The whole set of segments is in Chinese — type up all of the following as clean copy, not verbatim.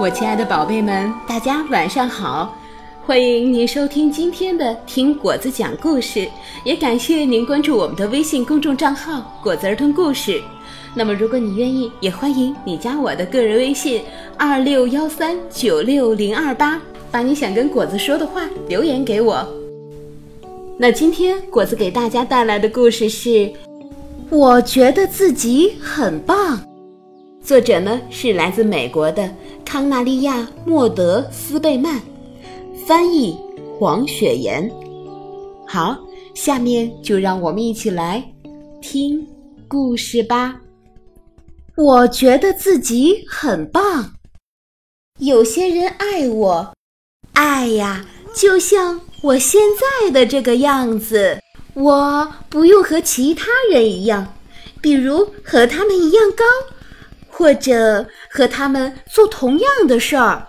我亲爱的宝贝们，大家晚上好，欢迎您收听今天的听果子讲故事，也感谢您关注我们的微信公众账号果子儿童故事。那么如果你愿意，也欢迎你加我的个人微信2613960028，把你想跟果子说的话留言给我。那今天果子给大家带来的故事是我觉得自己很棒，作者呢是来自美国的康纳利亚·莫德斯贝曼，翻译黄雪妍。好，下面就让我们一起来听故事吧。我觉得自己很棒，有些人爱我，爱呀，就像我现在的这个样子，我不用和其他人一样，比如和他们一样高，或者和他们做同样的事儿。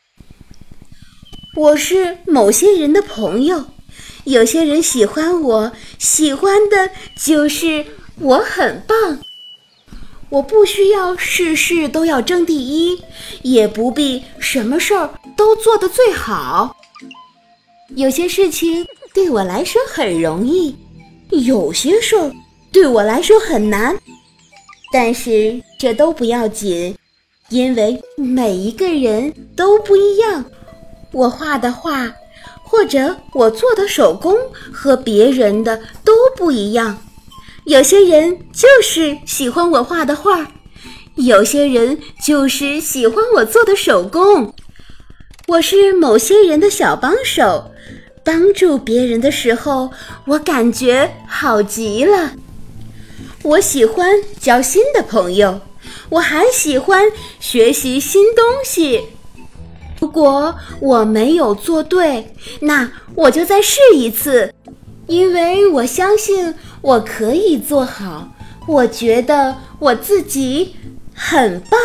我是某些人的朋友，有些人喜欢我，喜欢的就是我很棒。我不需要事事都要争第一，也不必什么事儿都做得最好。有些事情对我来说很容易，有些事儿对我来说很难，但是这都不要紧，因为每一个人都不一样。我画的画，或者我做的手工和别人的都不一样。有些人就是喜欢我画的画，有些人就是喜欢我做的手工。我是某些人的小帮手，帮助别人的时候，我感觉好极了。我喜欢交新的朋友，我还喜欢学习新东西。如果我没有做对，那我就再试一次，因为我相信我可以做好。我觉得我自己很棒。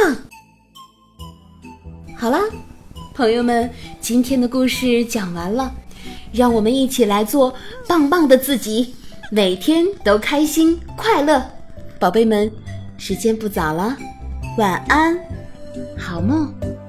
好啦，朋友们，今天的故事讲完了，让我们一起来做棒棒的自己，每天都开心快乐。宝贝们，时间不早了，晚安，好梦。